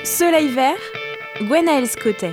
Soleil vert, Gwenaëlle Scottet.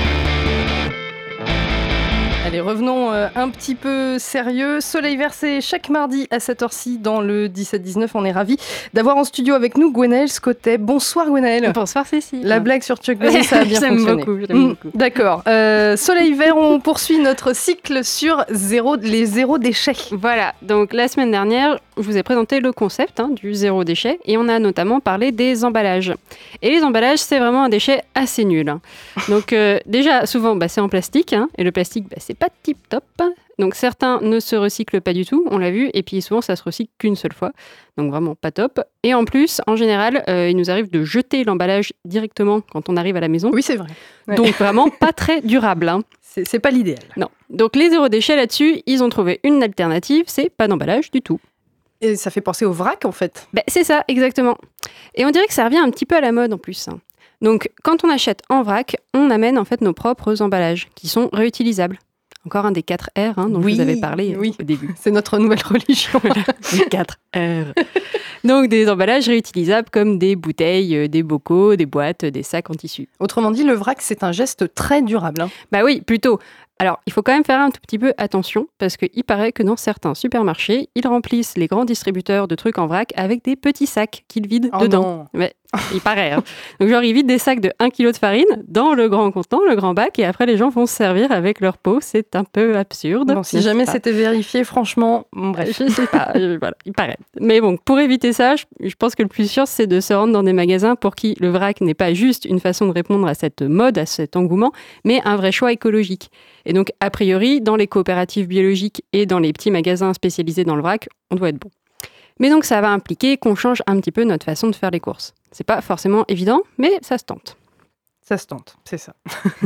Allez, revenons un petit peu sérieux. Soleil vert, c'est chaque mardi à cette heure-ci dans le 17-19. On est ravis d'avoir en studio avec nous Gwenaëlle Scottet. Bonsoir Gwenaëlle. Bonsoir Cécile. La blague sur Chuck Berry, ça a bien fonctionné. J'aime beaucoup. D'accord. Soleil vert, on poursuit notre cycle sur les zéro déchets. Voilà, donc la semaine dernière, je vous ai présenté le concept du zéro déchet et on a notamment parlé des emballages. Et les emballages, c'est vraiment un déchet assez nul. Donc déjà, souvent, c'est en plastique et le plastique, c'est pas tip-top. Donc certains ne se recyclent pas du tout, on l'a vu, et puis souvent ça se recycle qu'une seule fois, donc vraiment pas top. Et en plus, en général, il nous arrive de jeter l'emballage directement quand on arrive à la maison. Oui, c'est vrai. Ouais. Donc vraiment pas très durable. C'est pas l'idéal. Non. Donc les zéro déchets là-dessus, ils ont trouvé une alternative, c'est pas d'emballage du tout. Et ça fait penser au vrac en fait. C'est ça, exactement. Et on dirait que ça revient un petit peu à la mode en plus. Donc quand on achète en vrac, on amène en fait nos propres emballages qui sont réutilisables. Encore un des 4 R dont je vous avais parlé au début. C'est notre nouvelle religion. Voilà, les 4 R. Donc des emballages réutilisables comme des bouteilles, des bocaux, des boîtes, des sacs en tissu. Autrement dit, le vrac, c'est un geste très durable. Oui, plutôt. Alors, il faut quand même faire un tout petit peu attention parce qu'il paraît que dans certains supermarchés, ils remplissent les grands distributeurs de trucs en vrac avec des petits sacs qu'ils vident dedans. Mais il paraît. Donc, genre, ils vident des sacs de 1 kg de farine dans le grand contenant, le grand bac, et après, les gens vont se servir avec leur pot. C'est un peu absurde. Bon, si jamais c'était vérifié, franchement, bref. Je sais pas, voilà, il paraît. Mais bon, pour éviter ça, je pense que le plus sûr, c'est de se rendre dans des magasins pour qui le vrac n'est pas juste une façon de répondre à cette mode, à cet engouement, mais un vrai choix écologique. Et donc, a priori, dans les coopératives biologiques et dans les petits magasins spécialisés dans le vrac, on doit être bon. Mais donc, ça va impliquer qu'on change un petit peu notre façon de faire les courses. C'est pas forcément évident, mais ça se tente. Ça se tente, c'est ça.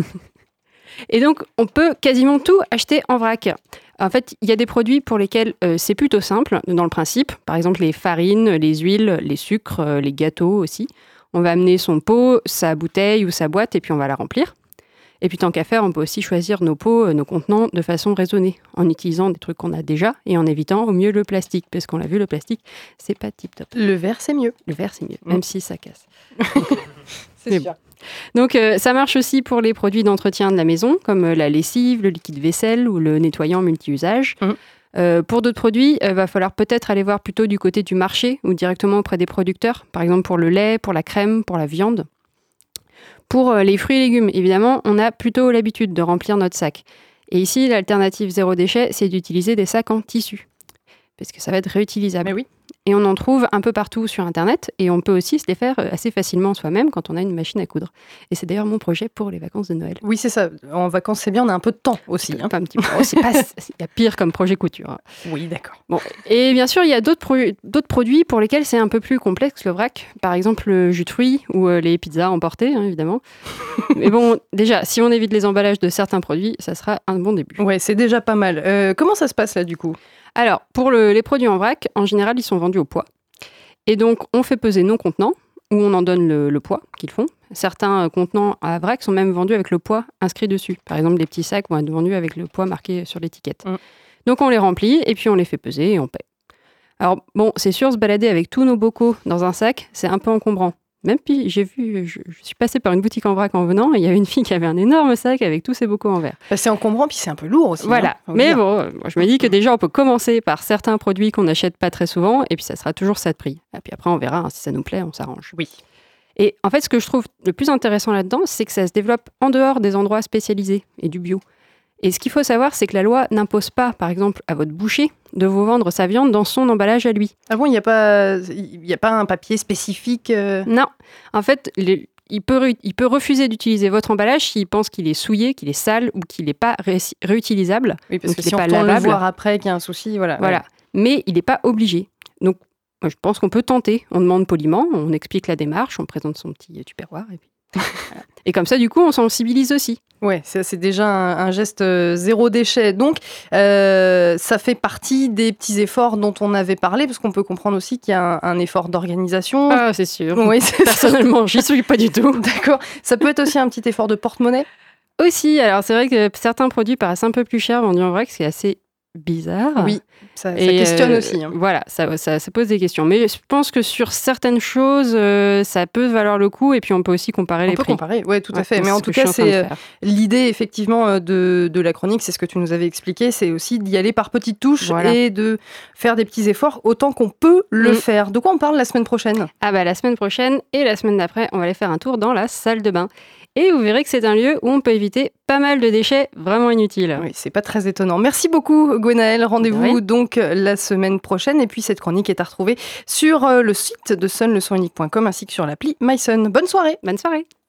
Et donc, on peut quasiment tout acheter en vrac. En fait, il y a des produits pour lesquels c'est plutôt simple dans le principe. Par exemple, les farines, les huiles, les sucres, les gâteaux aussi. On va amener son pot, sa bouteille ou sa boîte et puis on va la remplir. Et puis tant qu'à faire, on peut aussi choisir nos pots, nos contenants de façon raisonnée, en utilisant des trucs qu'on a déjà et en évitant au mieux le plastique, parce qu'on l'a vu, le plastique, c'est pas tip-top. Le verre, c'est mieux. Le verre, c'est mieux, même si ça casse. C'est sûr. Donc ça marche aussi pour les produits d'entretien de la maison, comme la lessive, le liquide vaisselle ou le nettoyant multi-usage. Pour d'autres produits, il va falloir peut-être aller voir plutôt du côté du marché ou directement auprès des producteurs, par exemple pour le lait, pour la crème, pour la viande. Pour les fruits et légumes, évidemment, on a plutôt l'habitude de remplir notre sac. Et ici, l'alternative zéro déchet, c'est d'utiliser des sacs en tissu, parce que ça va être réutilisable. Mais oui. Et on en trouve un peu partout sur Internet, et on peut aussi se les faire assez facilement soi-même quand on a une machine à coudre. Et c'est d'ailleurs mon projet pour les vacances de Noël. Oui, c'est ça. En vacances, c'est bien, on a un peu de temps aussi. Pas un petit peu. Il y a pire comme projet couture. Oui, d'accord. Bon. Et bien sûr, il y a d'autres produits pour lesquels c'est un peu plus complexe, le vrac. Par exemple, le jus de fruits ou les pizzas emportées, évidemment. Mais bon, déjà, si on évite les emballages de certains produits, ça sera un bon début. Ouais, c'est déjà pas mal. Comment ça se passe là, du coup ? Alors, pour les produits en vrac, en général, ils sont vendus au poids. Et donc, on fait peser nos contenants, où on en donne le poids qu'ils font. Certains contenants à vrac sont même vendus avec le poids inscrit dessus. Par exemple, les petits sacs vont être vendus avec le poids marqué sur l'étiquette. Donc, on les remplit et puis on les fait peser et on paie. Alors, bon, c'est sûr, se balader avec tous nos bocaux dans un sac, c'est un peu encombrant. Même puis, j'ai vu, je suis passée par une boutique en vrac en venant, et il y avait une fille qui avait un énorme sac avec tous ses bocaux en verre. C'est encombrant, puis c'est un peu lourd aussi. Voilà. Mais bon, je me dis que déjà, on peut commencer par certains produits qu'on n'achète pas très souvent, et puis ça sera toujours ça de prix. Et puis après, on verra, si ça nous plaît, on s'arrange. Oui. Et en fait, ce que je trouve le plus intéressant là-dedans, c'est que ça se développe en dehors des endroits spécialisés et du bio. Et ce qu'il faut savoir, c'est que la loi n'impose pas, par exemple, à votre boucher de vous vendre sa viande dans son emballage à lui. Ah bon, il n'y a pas un papier spécifique Non. En fait, il peut refuser d'utiliser votre emballage s'il pense qu'il est souillé, qu'il est sale ou qu'il n'est pas réutilisable. Oui, parce que si on retourne le voir après qu'il y a un souci, voilà. Ouais. Mais il n'est pas obligé. Donc, moi, je pense qu'on peut tenter. On demande poliment, on explique la démarche, on présente son petit tupperware et puis... Voilà. Et comme ça, du coup, on sensibilise aussi. Ouais, c'est déjà un geste zéro déchet. Donc, ça fait partie des petits efforts dont on avait parlé, parce qu'on peut comprendre aussi qu'il y a un effort d'organisation. Ah, c'est sûr. Oui, personnellement, j'y suis pas du tout. D'accord. Ça peut être aussi un petit effort de porte-monnaie ? Aussi. Alors, c'est vrai que certains produits paraissent un peu plus chers vendus en vrac, c'est assez bizarre. Oui, ça questionne aussi. Voilà, ça pose des questions. Mais je pense que sur certaines choses, ça peut valoir le coup. Et puis, on peut aussi comparer les prix. On peut comparer, oui, tout à fait. Mais en tout cas, c'est l'idée, effectivement, de la chronique, c'est ce que tu nous avais expliqué, c'est aussi d'y aller par petites touches et de faire des petits efforts autant qu'on peut le faire. De quoi on parle la semaine prochaine ? La semaine prochaine et la semaine d'après, on va aller faire un tour dans la salle de bain. Et vous verrez que c'est un lieu où on peut éviter pas mal de déchets vraiment inutiles. Oui, c'est pas très étonnant. Merci beaucoup, Gwenaëlle. Rendez-vous donc la semaine prochaine. Et puis, cette chronique est à retrouver sur le site de sunleçonunique.com ainsi que sur l'appli MySun. Bonne soirée. Bonne soirée.